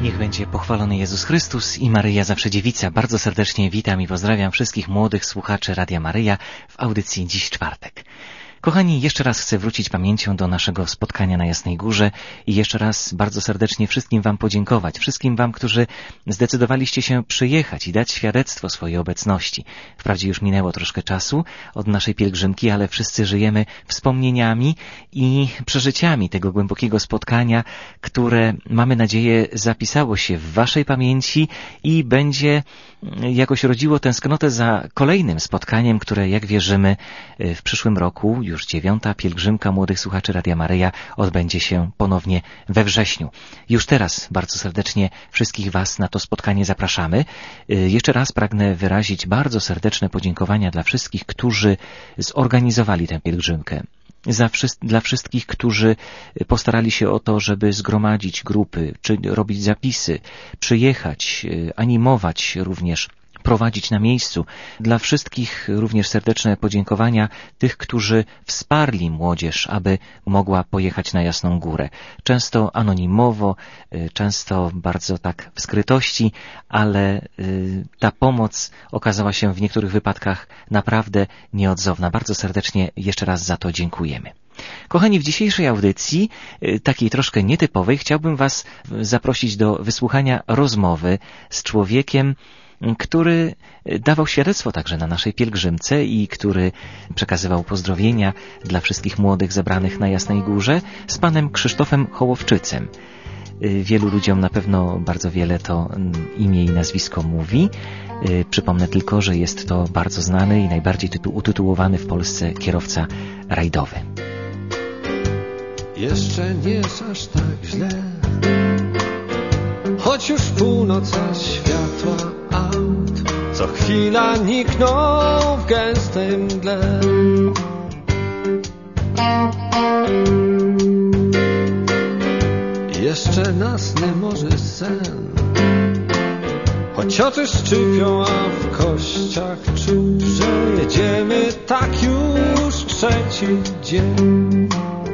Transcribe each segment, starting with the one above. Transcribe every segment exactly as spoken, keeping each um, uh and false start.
Niech będzie pochwalony Jezus Chrystus i Maryja Zawsze Dziewica. Bardzo serdecznie witam i pozdrawiam wszystkich młodych słuchaczy Radia Maryja w audycji Dziś Czwartek. Kochani, jeszcze raz chcę wrócić pamięcią do naszego spotkania na Jasnej Górze i jeszcze raz bardzo serdecznie wszystkim Wam podziękować. Wszystkim Wam, którzy zdecydowaliście się przyjechać i dać świadectwo swojej obecności. Wprawdzie już minęło troszkę czasu od naszej pielgrzymki, ale wszyscy żyjemy wspomnieniami i przeżyciami tego głębokiego spotkania, które, mamy nadzieję, zapisało się w Waszej pamięci i będzie jakoś rodziło tęsknotę za kolejnym spotkaniem, które, jak wierzymy, w przyszłym roku, już dziewiąta pielgrzymka młodych słuchaczy Radia Maryja, odbędzie się ponownie we wrześniu. Już teraz bardzo serdecznie wszystkich Was na to spotkanie zapraszamy. Jeszcze raz pragnę wyrazić bardzo serdeczne podziękowania dla wszystkich, którzy zorganizowali tę pielgrzymkę. Za wszy- dla wszystkich, którzy postarali się o to, żeby zgromadzić grupy, czy robić zapisy, przyjechać, animować również, prowadzić na miejscu. Dla wszystkich również serdeczne podziękowania tych, którzy wsparli młodzież, aby mogła pojechać na Jasną Górę. Często anonimowo, często bardzo tak w skrytości, ale ta pomoc okazała się w niektórych wypadkach naprawdę nieodzowna. Bardzo serdecznie jeszcze raz za to dziękujemy. Kochani, w dzisiejszej audycji, takiej troszkę nietypowej, chciałbym Was zaprosić do wysłuchania rozmowy z człowiekiem, który dawał świadectwo także na naszej pielgrzymce i który przekazywał pozdrowienia dla wszystkich młodych zebranych na Jasnej Górze, z panem Krzysztofem Hołowczycem. Wielu ludziom na pewno bardzo wiele to imię i nazwisko mówi. Przypomnę tylko, że jest to bardzo znany i najbardziej tytu- utytułowany w Polsce kierowca rajdowy. Jeszcze nie jest aż tak źle, choć już północ, a światła aut co chwila nikną w gęstej mgle. Jeszcze nas nie może sen, choć oczy szczypią, a w kościach czuć, że jedziemy tak już trzeci dzień.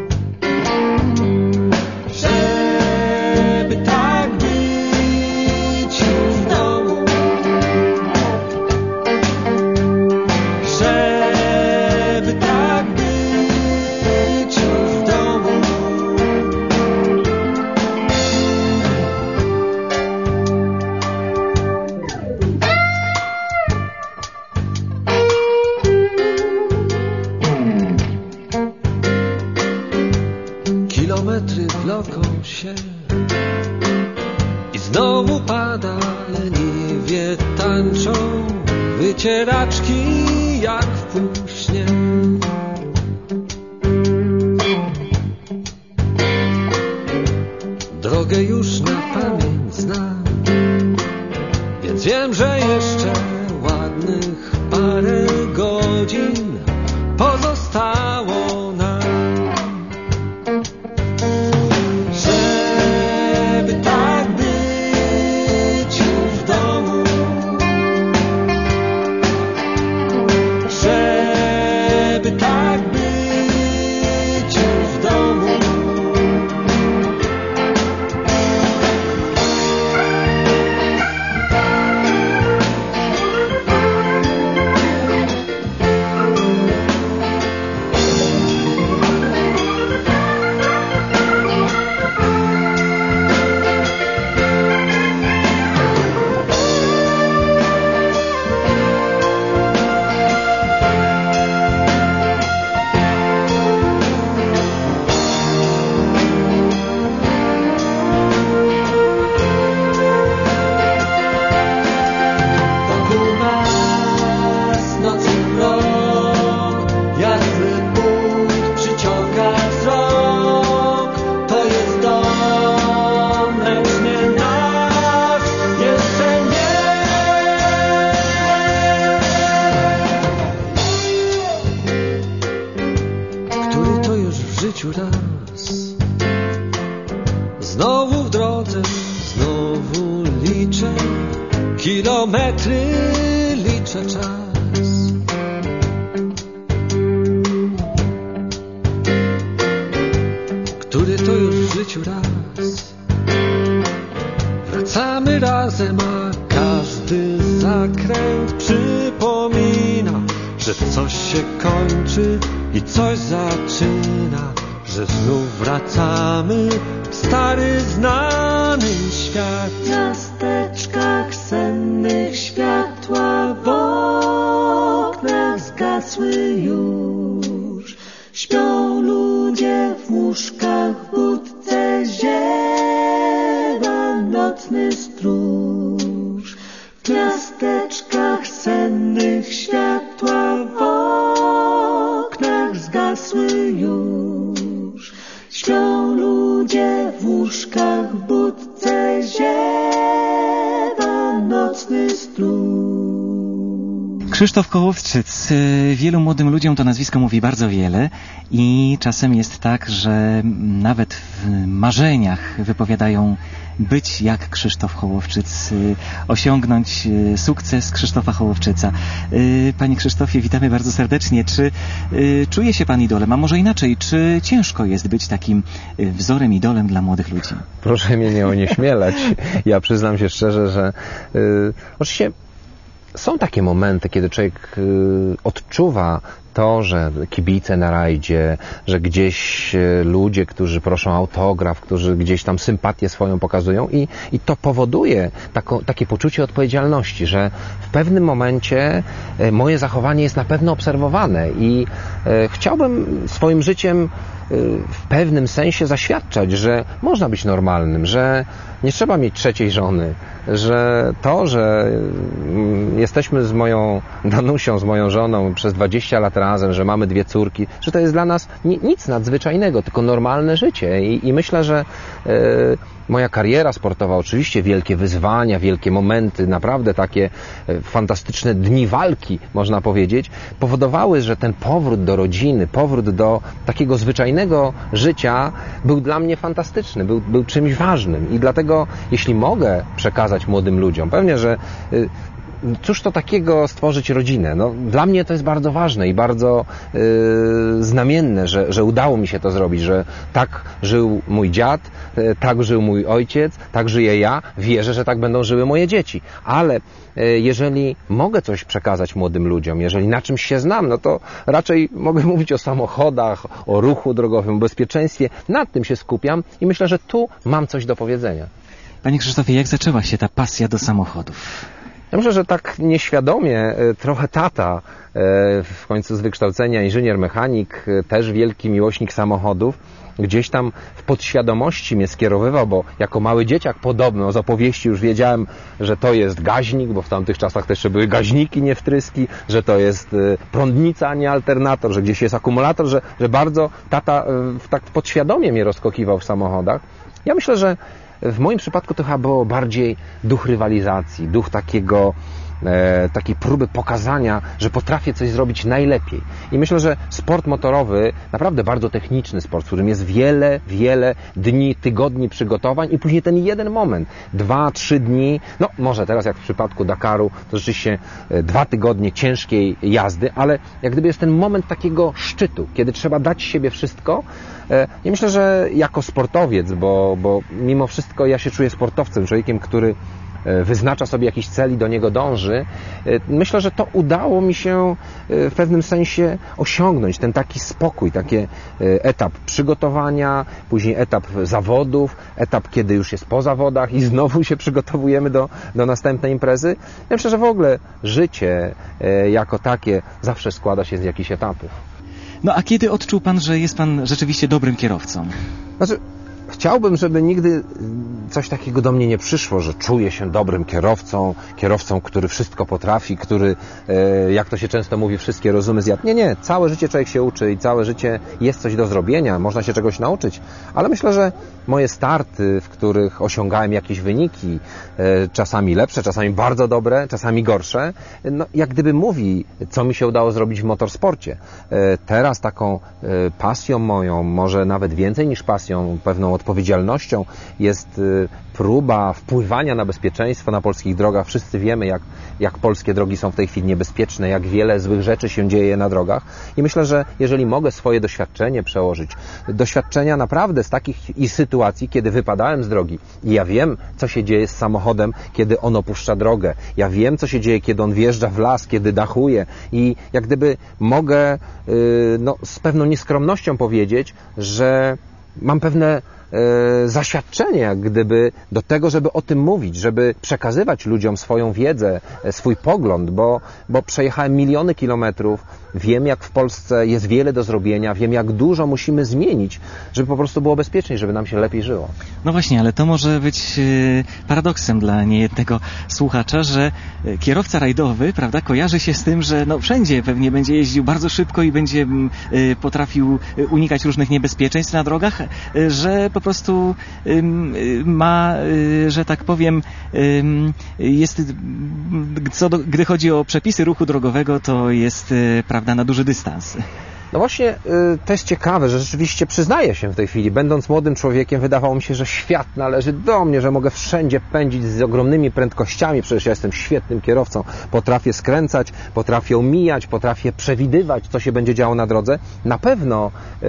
Żeby tak być w domu, żeby tak być w domu. Kilometry wloką się i znowu pada, leniwie tańczą wycieraczki jak w półśnie. Drogę już na pamięć znam, więc wiem, że jeszcze ładnych parę godzin pozostało nam. Żeby tak być w domu, żeby tak być w domu. Znowu w drodze, znowu liczę kilometry, liczę czas. Który to już w życiu raz. wracamy razem, a każdy zakręt przypomina, że coś się kończy i coś zaczyna, że znów wracamy w stary, znany świat. W miasteczkach sennych światła w oknach zgasły już. Śpią ludzie w łóżkach, w budce ziewa nocny stróż. W miasteczkach sennych światła w oknach zgasły już. Śpią ludzie w łóżkach, w budce ziewa nocny stróż. Krzysztof Hołowczyc. Wielu młodym ludziom to nazwisko mówi bardzo wiele i czasem jest tak, że nawet w marzeniach wypowiadają być jak Krzysztof Hołowczyc, osiągnąć sukces Krzysztofa Hołowczyca. Panie Krzysztofie, witamy bardzo serdecznie. Czy czuje się pan idolem, a może inaczej, czy ciężko jest być takim wzorem, idolem dla młodych ludzi? Proszę mnie nie onieśmielać. Ja przyznam się szczerze, że yy, oczywiście są takie momenty, kiedy człowiek yy, odczuwa to, że kibice na rajdzie, że gdzieś ludzie, którzy proszą autograf, którzy gdzieś tam sympatię swoją pokazują i, i to powoduje taką, takie poczucie odpowiedzialności, że w pewnym momencie moje zachowanie jest na pewno obserwowane i e, chciałbym swoim życiem w pewnym sensie zaświadczać, że można być normalnym, że nie trzeba mieć trzeciej żony, że to, że jesteśmy z moją Danusią, z moją żoną przez dwadzieścia lat razem, że mamy dwie córki, że to jest dla nas nic nadzwyczajnego, tylko normalne życie i, i myślę, że e, moja kariera sportowa, oczywiście wielkie wyzwania, wielkie momenty, naprawdę takie fantastyczne dni walki, można powiedzieć, powodowały, że ten powrót do rodziny, powrót do takiego zwyczajnego życia był dla mnie fantastyczny, był, był czymś ważnym i dlatego, jeśli mogę przekazać młodym ludziom, pewnie, że cóż to takiego stworzyć rodzinę? No, dla mnie to jest bardzo ważne i bardzo yy, znamienne, że, że udało mi się to zrobić, że tak żył mój dziad, yy, tak żył mój ojciec, tak żyję ja, wierzę, że tak będą żyły moje dzieci. Ale yy, jeżeli mogę coś przekazać młodym ludziom, jeżeli na czymś się znam, no to raczej mogę mówić o samochodach, o ruchu drogowym, o bezpieczeństwie. Nad tym się skupiam i myślę, że tu mam coś do powiedzenia. Panie Krzysztofie, jak zaczęła się ta pasja do samochodów? Ja myślę, że tak nieświadomie trochę tata, w końcu z wykształcenia inżynier mechanik, też wielki miłośnik samochodów, gdzieś tam w podświadomości mnie skierowywał, bo jako mały dzieciak podobno z opowieści już wiedziałem, że to jest gaźnik, bo w tamtych czasach też były gaźniki, nie wtryski, że to jest prądnica, a nie alternator, że gdzieś jest akumulator, że, że bardzo tata tak podświadomie mnie rozkokiwał w samochodach. Ja myślę, że w moim przypadku to chyba było bardziej duch rywalizacji, duch takiego, e, takiej próby pokazania, że potrafię coś zrobić najlepiej. I myślę, że sport motorowy, naprawdę bardzo techniczny sport, w którym jest wiele, wiele dni, tygodni przygotowań i później ten jeden moment, dwa, trzy dni, no może teraz jak w przypadku Dakaru, to rzeczywiście dwa tygodnie ciężkiej jazdy, ale jak gdyby jest ten moment takiego szczytu, kiedy trzeba dać siebie wszystko. Ja myślę, że jako sportowiec, bo, bo mimo wszystko ja się czuję sportowcem, człowiekiem, który wyznacza sobie jakiś cel i do niego dąży. Myślę, że to udało mi się w pewnym sensie osiągnąć, ten taki spokój, taki etap przygotowania, później etap zawodów, etap, kiedy już jest po zawodach i znowu się przygotowujemy do, do następnej imprezy. Ja myślę, że w ogóle życie jako takie zawsze składa się z jakichś etapów. No a kiedy odczuł pan, że jest pan rzeczywiście dobrym kierowcą? Znaczy, chciałbym, żeby nigdy coś takiego do mnie nie przyszło, że czuję się dobrym kierowcą, kierowcą, który wszystko potrafi, który, jak to się często mówi, wszystkie rozumy zjadł. Nie, nie, całe życie człowiek się uczy i całe życie jest coś do zrobienia, można się czegoś nauczyć, ale myślę, że moje starty, w których osiągałem jakieś wyniki, czasami lepsze, czasami bardzo dobre, czasami gorsze, no, jak gdyby mówi, co mi się udało zrobić w motorsporcie. Teraz taką pasją moją, może nawet więcej niż pasją, pewną odpowiedzialnością, jest próba wpływania na bezpieczeństwo na polskich drogach. Wszyscy wiemy, jak, jak polskie drogi są w tej chwili niebezpieczne, jak wiele złych rzeczy się dzieje na drogach. I myślę, że jeżeli mogę swoje doświadczenie przełożyć, doświadczenia naprawdę z takich i sytuacji, kiedy wypadałem z drogi i ja wiem, co się dzieje z samochodem, kiedy on opuszcza drogę. Ja wiem, co się dzieje, kiedy on wjeżdża w las, kiedy dachuje i jak gdyby mogę yy, no, z pewną nieskromnością powiedzieć, że mam pewne e, zaświadczenie, jak gdyby do tego, żeby o tym mówić, żeby przekazywać ludziom swoją wiedzę, e, swój pogląd, bo, bo przejechałem miliony kilometrów, wiem, jak w Polsce jest wiele do zrobienia, wiem, jak dużo musimy zmienić, żeby po prostu było bezpieczniej, żeby nam się lepiej żyło. No właśnie, ale to może być e, paradoksem dla niejednego słuchacza, że kierowca rajdowy, prawda, kojarzy się z tym, że no wszędzie pewnie będzie jeździł bardzo szybko i będzie e, potrafił unikać różnych niebezpieczeństw na drogach, e, że po prostu e, ma, e, że tak powiem, e, jest, co do, gdy chodzi o przepisy ruchu drogowego, to jest, e, prawda, na duży dystans. No właśnie, to jest ciekawe, że rzeczywiście przyznaję się w tej chwili, będąc młodym człowiekiem, wydawało mi się, że świat należy do mnie, że mogę wszędzie pędzić z ogromnymi prędkościami, przecież ja jestem świetnym kierowcą, potrafię skręcać, potrafię omijać, potrafię przewidywać, co się będzie działo na drodze. Na pewno y,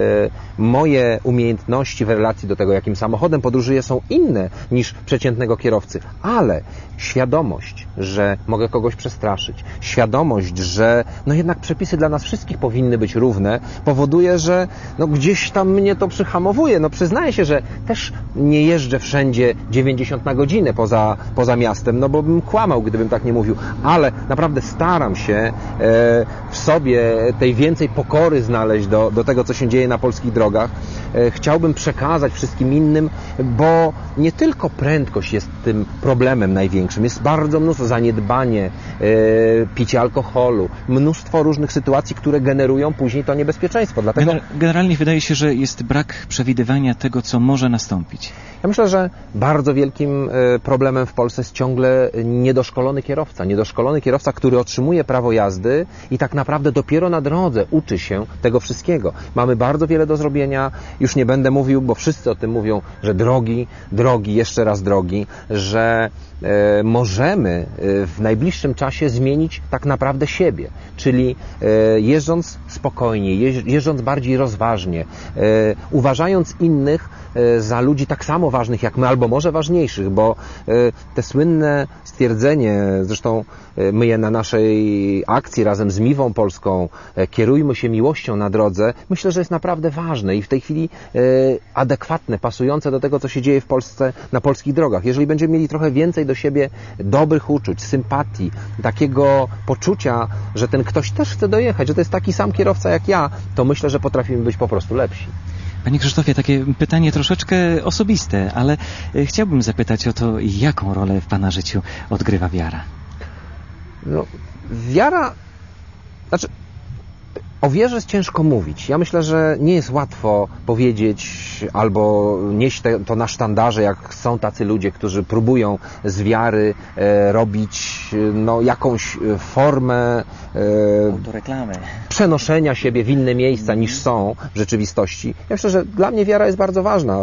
moje umiejętności w relacji do tego, jakim samochodem podróżuję, są inne niż przeciętnego kierowcy, ale świadomość, że mogę kogoś przestraszyć, świadomość, że no jednak przepisy dla nas wszystkich powinny być równe, powoduje, że no gdzieś tam mnie to przyhamowuje. No przyznaję się, że też nie jeżdżę wszędzie dziewięćdziesiąt na godzinę poza, poza miastem, no bo bym kłamał, gdybym tak nie mówił, ale naprawdę staram się e, w sobie tej więcej pokory znaleźć do, do tego, co się dzieje na polskich drogach. E, chciałbym przekazać wszystkim innym, bo nie tylko prędkość jest tym problemem największym, jest bardzo mnóstwo zaniedbanie, e, picie alkoholu, mnóstwo różnych sytuacji, które generują później to niebezpieczeństwo. Dlatego... Generalnie wydaje się, że jest brak przewidywania tego, co może nastąpić. Ja myślę, że bardzo wielkim problemem w Polsce jest ciągle niedoszkolony kierowca. Niedoszkolony kierowca, który otrzymuje prawo jazdy i tak naprawdę dopiero na drodze uczy się tego wszystkiego. Mamy bardzo wiele do zrobienia. Już nie będę mówił, bo wszyscy o tym mówią, że drogi, drogi, jeszcze raz drogi, że e, możemy w najbliższym czasie zmienić tak naprawdę siebie. Czyli e, jeżdżąc spokojnie, jeżdżąc bardziej rozważnie, e, uważając innych e, za ludzi tak samo ważnych jak my, albo może ważniejszych, bo e, te słynne stwierdzenie, zresztą e, my je na naszej akcji razem z Miwą Polską, e, kierujmy się miłością na drodze, myślę, że jest naprawdę ważne i w tej chwili e, adekwatne, pasujące do tego, co się dzieje w Polsce na polskich drogach. Jeżeli będziemy mieli trochę więcej do siebie dobrych uczuć, sympatii, takiego poczucia, że ten ktoś też chce dojechać, że to jest taki sam kierowca jak ja, to myślę, że potrafimy być po prostu lepsi. Panie Krzysztofie, takie pytanie troszeczkę osobiste, ale chciałbym zapytać o to, jaką rolę w Pana życiu odgrywa wiara? No, wiara... Znaczy, o wierze jest ciężko mówić. Ja myślę, że nie jest łatwo powiedzieć albo nieść te, to na sztandarze, jak są tacy ludzie, którzy próbują z wiary e, robić no, jakąś formę autoreklamy, przenoszenia siebie w inne miejsca niż są w rzeczywistości. Ja myślę, że dla mnie wiara jest bardzo ważna.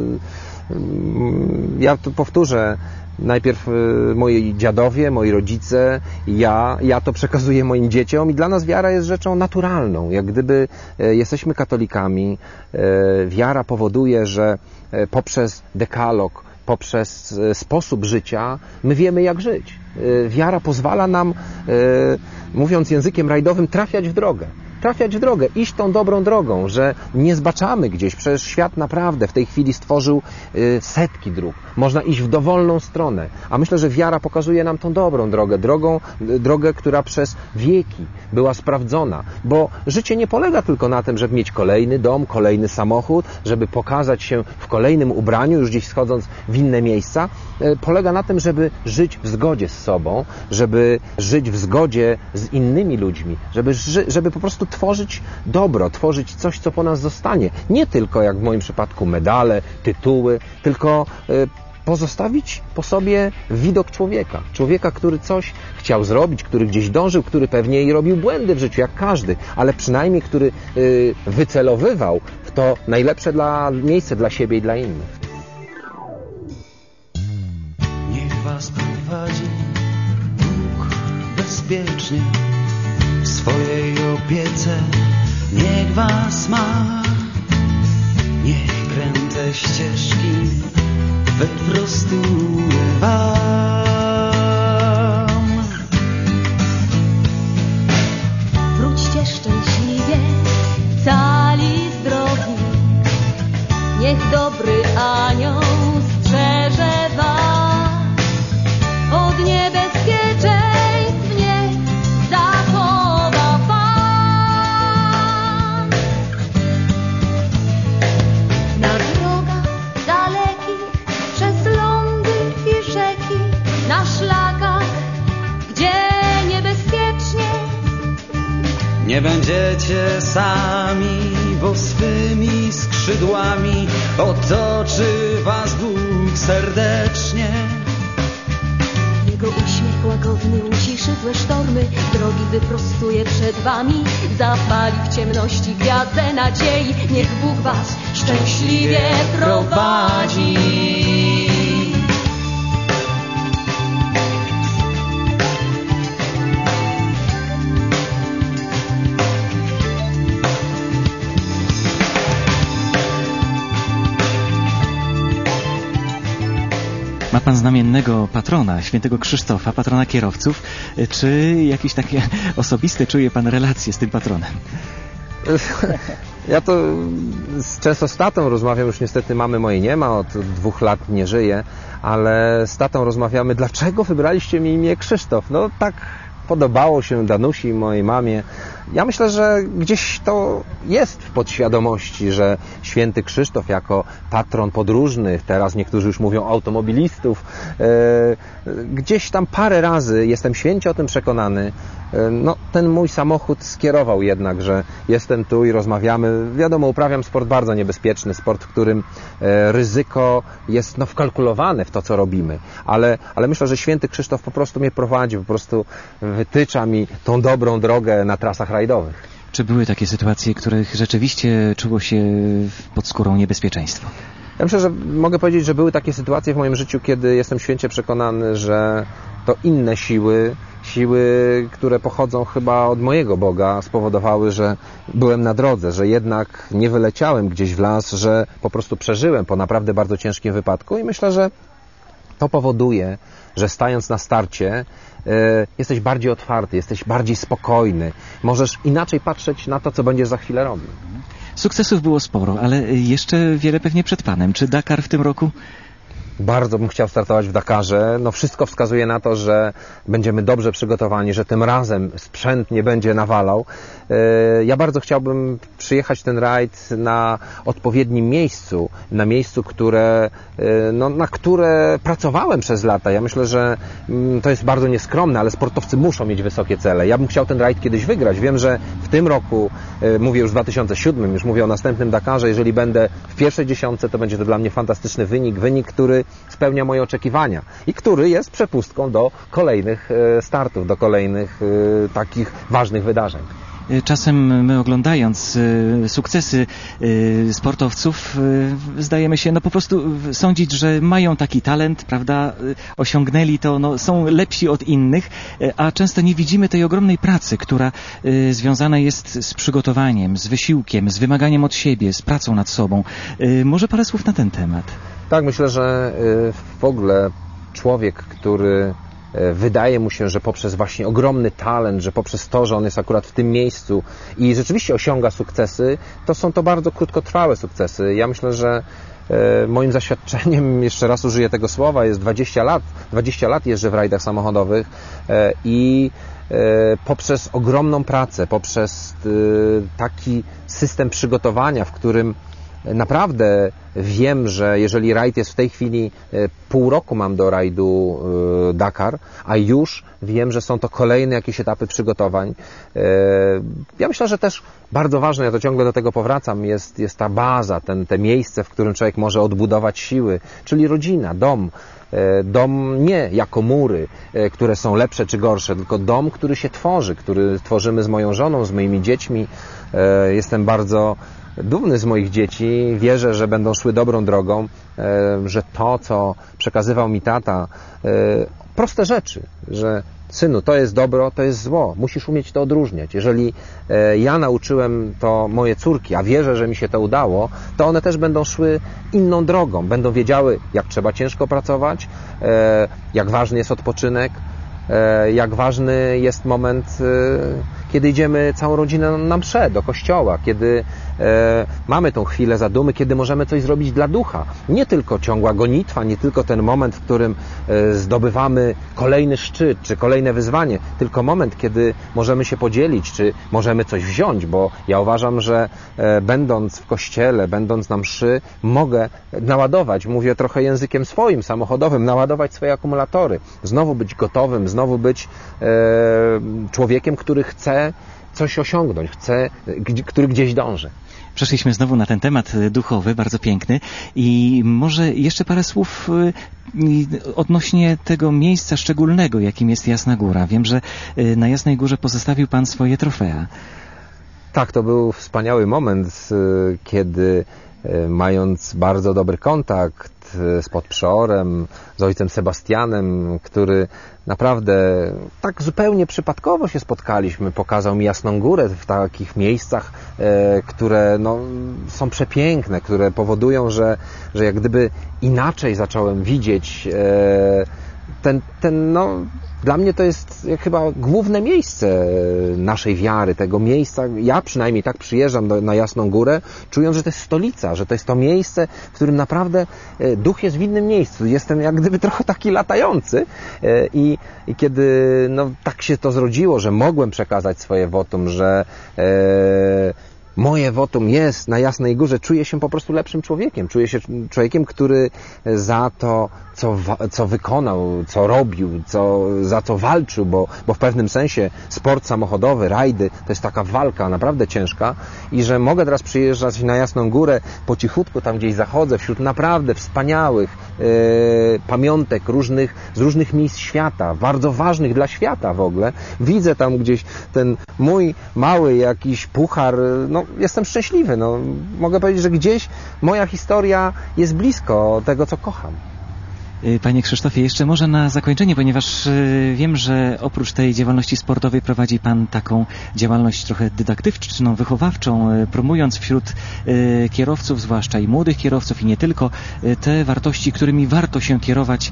Ja tu powtórzę, najpierw moi dziadowie, moi rodzice, ja, ja to przekazuję moim dzieciom i dla nas wiara jest rzeczą naturalną. Jak gdyby jesteśmy katolikami, wiara powoduje, że poprzez dekalog, poprzez sposób życia my wiemy, jak żyć. Wiara pozwala nam, mówiąc językiem rajdowym, trafiać w drogę. Trafiać w drogę, iść tą dobrą drogą, że nie zbaczamy gdzieś. Przecież świat naprawdę w tej chwili stworzył y, setki dróg. Można iść w dowolną stronę. A myślę, że wiara pokazuje nam tą dobrą drogę. Drogą, y, drogę, która przez wieki była sprawdzona. Bo życie nie polega tylko na tym, żeby mieć kolejny dom, kolejny samochód, żeby pokazać się w kolejnym ubraniu, już gdzieś schodząc w inne miejsca. Y, polega na tym, żeby żyć w zgodzie z sobą, żeby żyć w zgodzie z innymi ludźmi, żeby, ży, żeby po prostu tworzyć dobro, tworzyć coś, co po nas zostanie. Nie tylko, jak w moim przypadku, medale, tytuły, tylko y, pozostawić po sobie widok człowieka. Człowieka, który coś chciał zrobić, który gdzieś dążył, który pewnie i robił błędy w życiu, jak każdy, ale przynajmniej, który y, wycelowywał w to najlepsze dla, miejsce dla siebie i dla innych. bezpiecznie w swojej opiece. Niech was ma, niech kręte ścieżki wyprostuje wam. Wróćcie szczęśliwie, cali zdrowi, niech dobry anioł strzeże was od niebezpieczeństw, niech zachowa Pan. Na drogach dalekich, przez lądy i rzeki, na szlakach, gdzie niebezpiecznie, nie będziecie sami, bo swymi skrzydłami otoczy was Bóg serdecznie. Jego uśmiech łagodny uciszy złe sztormy, drogi wyprostuje przed wami, zapali w ciemności gwiazdę nadziei. Niech Bóg was szczęśliwie prowadzi. Ma pan znamiennego patrona, świętego Krzysztofa, patrona kierowców. Czy jakieś takie osobiste czuje pan relacje z tym patronem? Ja to często z tatą rozmawiam, już niestety mamy mojej nie ma, od dwóch lat nie żyje, ale z tatą rozmawiamy, dlaczego wybraliście mi imię Krzysztof? No tak podobało się Danusi, mojej mamie. Ja myślę, że gdzieś to jest w podświadomości, że święty Krzysztof jako patron podróżnych, teraz niektórzy już mówią automobilistów, gdzieś tam parę razy, jestem święcie o tym przekonany, no ten mój samochód skierował jednak, że jestem tu i rozmawiamy. Wiadomo, uprawiam sport bardzo niebezpieczny, sport, w którym ryzyko jest no, wkalkulowane w to, co robimy, ale, ale myślę, że święty Krzysztof po prostu mnie prowadzi, po prostu wytycza mi tą dobrą drogę na trasach rajdowych. Czy były takie sytuacje, których rzeczywiście czuło się pod skórą niebezpieczeństwo? Ja myślę, że mogę powiedzieć, że były takie sytuacje w moim życiu, kiedy jestem święcie przekonany, że to inne siły, siły, które pochodzą chyba od mojego Boga, spowodowały, że byłem na drodze, że jednak nie wyleciałem gdzieś w las, że po prostu przeżyłem po naprawdę bardzo ciężkim wypadku i myślę, że to powoduje, że stając na starcie y, jesteś bardziej otwarty, jesteś bardziej spokojny, możesz inaczej patrzeć na to, co będziesz za chwilę robił. Sukcesów było sporo, ale jeszcze wiele pewnie przed panem. Czy Dakar w tym roku? Bardzo bym chciał startować w Dakarze. No wszystko wskazuje na to, że będziemy dobrze przygotowani, że tym razem sprzęt nie będzie nawalał. Ja bardzo chciałbym przyjechać ten rajd na odpowiednim miejscu, na miejscu, które, no, na które pracowałem przez lata. Ja myślę, że to jest bardzo nieskromne, ale sportowcy muszą mieć wysokie cele. Ja bym chciał ten rajd kiedyś wygrać. Wiem, że w tym roku, mówię już w dwa tysiące siódmym, już mówię o następnym Dakarze, jeżeli będę w pierwszej dziesiątce, to będzie to dla mnie fantastyczny wynik, wynik, który spełnia moje oczekiwania i który jest przepustką do kolejnych startów, do kolejnych takich ważnych wydarzeń. Czasem my oglądając sukcesy sportowców zdajemy się no po prostu sądzić, że mają taki talent, prawda, osiągnęli to, no, są lepsi od innych, a często nie widzimy tej ogromnej pracy, która związana jest z przygotowaniem, z wysiłkiem, z wymaganiem od siebie, z pracą nad sobą. Może parę słów na ten temat? Tak, myślę, że w ogóle człowiek, który wydaje mu się, że poprzez właśnie ogromny talent, że poprzez to, że on jest akurat w tym miejscu i rzeczywiście osiąga sukcesy, to są to bardzo krótkotrwałe sukcesy. Ja myślę, że moim zaświadczeniem, jeszcze raz użyję tego słowa, jest dwadzieścia lat. dwadzieścia lat jeżdżę w rajdach samochodowych i poprzez ogromną pracę, poprzez taki system przygotowania, w którym naprawdę wiem, że jeżeli rajd jest w tej chwili, pół roku mam do rajdu Dakar, a już wiem, że są to kolejne jakieś etapy przygotowań. Ja myślę, że też bardzo ważne, ja to ciągle do tego powracam, jest, jest ta baza, ten, te miejsce, w którym człowiek może odbudować siły, czyli rodzina, dom. Dom nie jako mury, które są lepsze czy gorsze, tylko dom, który się tworzy, który tworzymy z moją żoną, z moimi dziećmi. Jestem bardzo dumny z moich dzieci, wierzę, że będą szły dobrą drogą, że to, co przekazywał mi tata, proste rzeczy, że synu, to jest dobro, to jest zło. Musisz umieć to odróżniać. Jeżeli e, ja nauczyłem to moje córki, a wierzę, że mi się to udało, to one też będą szły inną drogą. Będą wiedziały, jak trzeba ciężko pracować, e, jak ważny jest odpoczynek, e, jak ważny jest moment, e, kiedy idziemy całą rodzinę na mszę, do kościoła, kiedy e, mamy tą chwilę zadumy, kiedy możemy coś zrobić dla ducha. Nie tylko ciągła gonitwa, nie tylko ten moment, w którym e, zdobywamy kolejny szczyt, czy kolejne wyzwanie, tylko moment, kiedy możemy się podzielić, czy możemy coś wziąć, bo ja uważam, że e, będąc w kościele, będąc na mszy, mogę naładować, mówię trochę językiem swoim, samochodowym, naładować swoje akumulatory, znowu być gotowym, znowu być e, człowiekiem, który chce coś osiągnąć, chce, który gdzieś dąży. Przeszliśmy znowu na ten temat duchowy, bardzo piękny i może jeszcze parę słów odnośnie tego miejsca szczególnego, jakim jest Jasna Góra. Wiem, że na Jasnej Górze pozostawił Pan swoje trofea. Tak, to był wspaniały moment, kiedy mając bardzo dobry kontakt z podprzeorem, z ojcem Sebastianem, który naprawdę tak zupełnie przypadkowo się spotkaliśmy, pokazał mi Jasną Górę w takich miejscach, e, które no, są przepiękne, które powodują, że, że jak gdyby inaczej zacząłem widzieć e, ten, ten no, dla mnie to jest jak chyba główne miejsce naszej wiary, tego miejsca. Ja przynajmniej tak przyjeżdżam do, na Jasną Górę, czując, że to jest stolica, że to jest to miejsce, w którym naprawdę duch jest w innym miejscu. Jestem jak gdyby trochę taki latający i, i kiedy no, tak się to zrodziło, że mogłem przekazać swoje wotum, że e, moje wotum jest na Jasnej Górze, czuję się po prostu lepszym człowiekiem. Czuję się człowiekiem, który za to, co, co wykonał, co robił, co, za co walczył, bo, bo w pewnym sensie sport samochodowy, rajdy, to jest taka walka naprawdę ciężka i że mogę teraz przyjeżdżać na Jasną Górę, po cichutku tam gdzieś zachodzę, wśród naprawdę wspaniałych e, pamiątek różnych, z różnych miejsc świata, bardzo ważnych dla świata w ogóle. Widzę tam gdzieś ten mój mały jakiś puchar, no jestem szczęśliwy, no mogę powiedzieć, że gdzieś moja historia jest blisko tego, co kocham. Panie Krzysztofie, jeszcze może na zakończenie, ponieważ wiem, że oprócz tej działalności sportowej prowadzi Pan taką działalność trochę dydaktyczną, wychowawczą, promując wśród kierowców, zwłaszcza i młodych kierowców i nie tylko, te wartości, którymi warto się kierować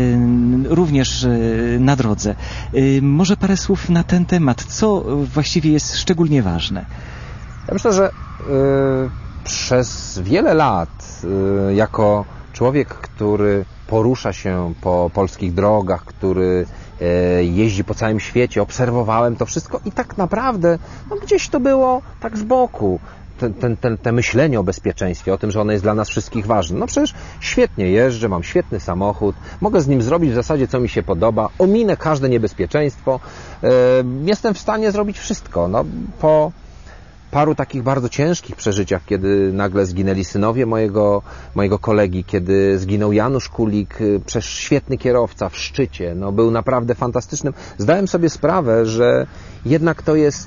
również na drodze. Może parę słów na ten temat. Co właściwie jest szczególnie ważne? Ja myślę, że y, przez wiele lat y, jako człowiek, który porusza się po polskich drogach, który y, jeździ po całym świecie, obserwowałem to wszystko i tak naprawdę no, gdzieś to było tak z boku. Ten, ten, ten, te myślenie o bezpieczeństwie, o tym, że ono jest dla nas wszystkich ważne. No przecież świetnie jeżdżę, mam świetny samochód, mogę z nim zrobić w zasadzie co mi się podoba, ominę każde niebezpieczeństwo, y, jestem w stanie zrobić wszystko. No, po paru takich bardzo ciężkich przeżyciach, kiedy nagle zginęli synowie mojego, mojego kolegi, kiedy zginął Janusz Kulik, przecież świetny kierowca w szczycie, no był naprawdę fantastycznym. Zdałem sobie sprawę, że jednak to jest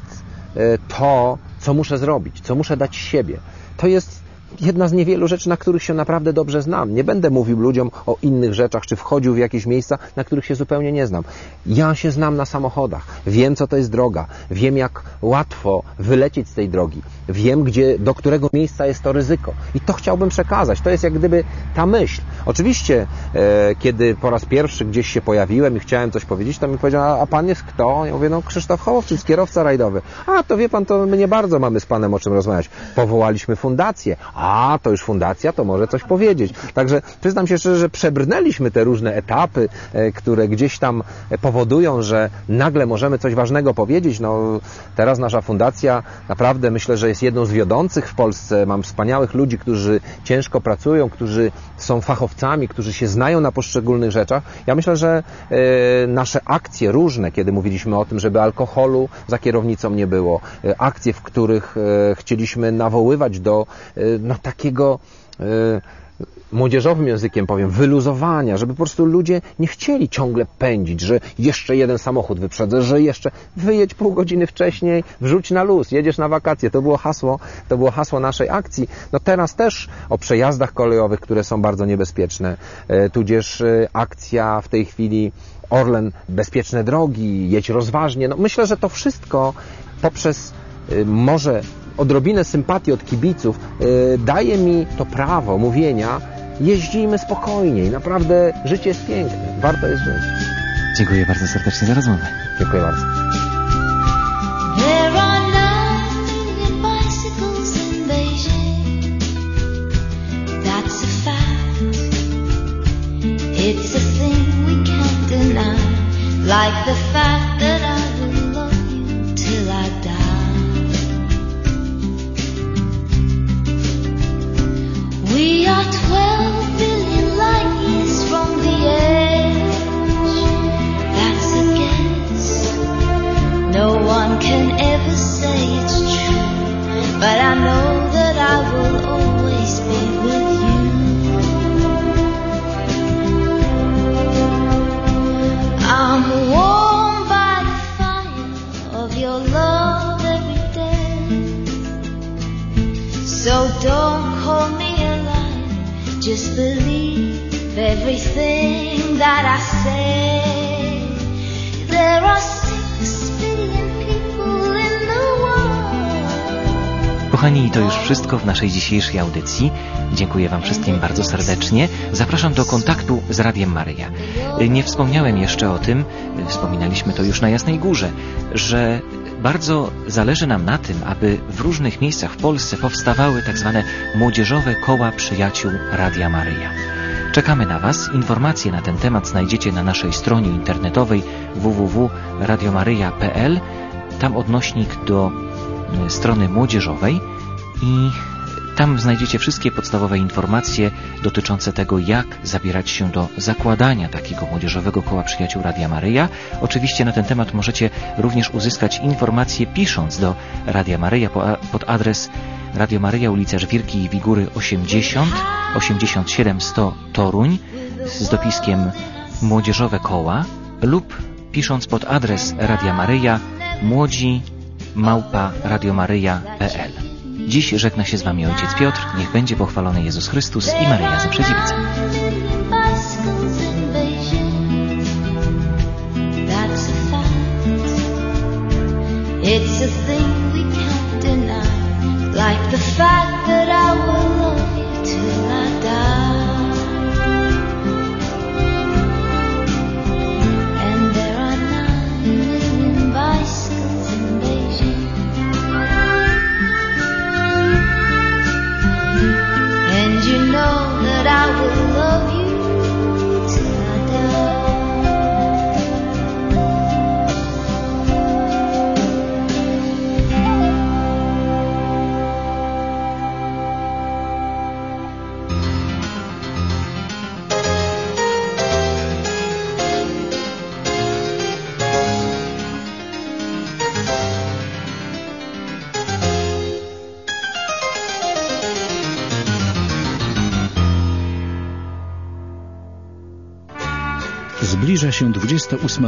to, co muszę zrobić, co muszę dać siebie. To jest jedna z niewielu rzeczy, na których się naprawdę dobrze znam. Nie będę mówił ludziom o innych rzeczach, czy wchodził w jakieś miejsca, na których się zupełnie nie znam. Ja się znam na samochodach. Wiem, co to jest droga. Wiem, jak łatwo wylecieć z tej drogi. Wiem, gdzie, do którego miejsca jest to ryzyko. I to chciałbym przekazać. To jest jak gdyby ta myśl. Oczywiście, e, kiedy po raz pierwszy gdzieś się pojawiłem i chciałem coś powiedzieć, to mi powiedział, a, a pan jest kto? Ja mówię, no Krzysztof Hołowczyk, kierowca rajdowy. A, to wie pan, to my nie bardzo mamy z panem o czym rozmawiać. Powołaliśmy fundację. A, to już fundacja, to może coś powiedzieć. Także przyznam się szczerze, że przebrnęliśmy te różne etapy, e, które gdzieś tam powodują, że nagle możemy coś ważnego powiedzieć. No, teraz nasza fundacja naprawdę myślę, że jest jedną z wiodących w Polsce. Mam wspaniałych ludzi, którzy ciężko pracują, którzy są fachowcami, którzy się znają na poszczególnych rzeczach. Ja myślę, że e, nasze akcje różne, kiedy mówiliśmy o tym, żeby alkoholu za kierownicą nie było, e, akcje, w których e, chcieliśmy nawoływać do e, no, takiego e, młodzieżowym językiem powiem, wyluzowania, żeby po prostu ludzie nie chcieli ciągle pędzić, że jeszcze jeden samochód wyprzedzę, że jeszcze wyjedź pół godziny wcześniej, wrzuć na luz, jedziesz na wakacje. To było hasło, to było hasło naszej akcji. No teraz też o przejazdach kolejowych, które są bardzo niebezpieczne, e, tudzież e, akcja w tej chwili Orlen, bezpieczne drogi, jedź rozważnie. No myślę, że to wszystko poprzez e, może odrobinę sympatii od kibiców e, daje mi to prawo mówienia: jeździmy spokojniej, naprawdę życie jest piękne, warto jest żyć. Dziękuję bardzo serdecznie za rozmowę. Dziękuję bardzo. There are nine million bicycles in Beijing. That's a fact. It's a thing we can't deny. Like the fact that I will love you till I die. We are twelve billion light years from the edge. That's a guess. No one can ever say it's true, but I know that I will always be with you. I'm warmed by the fire of your love every day. So don't call me a liar, just believe everything that I say. There are six billion people in the world. Kochani, to już wszystko w naszej dzisiejszej audycji. Dziękuję Wam wszystkim bardzo serdecznie. Zapraszam do kontaktu z Radiem Maryja. Nie wspomniałem jeszcze o tym, wspominaliśmy to już na Jasnej Górze, że bardzo zależy nam na tym, aby w różnych miejscach w Polsce powstawały tak zwane młodzieżowe koła przyjaciół Radia Maryja. Czekamy na Was. Informacje na ten temat znajdziecie na naszej stronie internetowej w w w kropka radio maryja kropka p l. Tam odnośnik do strony młodzieżowej i tam znajdziecie wszystkie podstawowe informacje dotyczące tego, jak zabierać się do zakładania takiego młodzieżowego koła przyjaciół Radia Maryja. Oczywiście na ten temat możecie również uzyskać informacje pisząc do Radia Maryja pod adres Radio Maryja, ulica Żwirki i Wigury osiemdziesiąt, osiemdziesiąt siedem sto Toruń z dopiskiem Młodzieżowe Koła lub pisząc pod adres Radia Maryja młodzi małpa radiomaryja kropka p l. Dziś żegna się z Wami Ojciec Piotr. Niech będzie pochwalony Jezus Chrystus i Maryja zawsze dziewica. It's a thing we can't deny, like the fact that I will love you till I die. And there are nine million bicycles in Beijing. And you know that I will love you till I die. Zbliża się dwudziesta ósma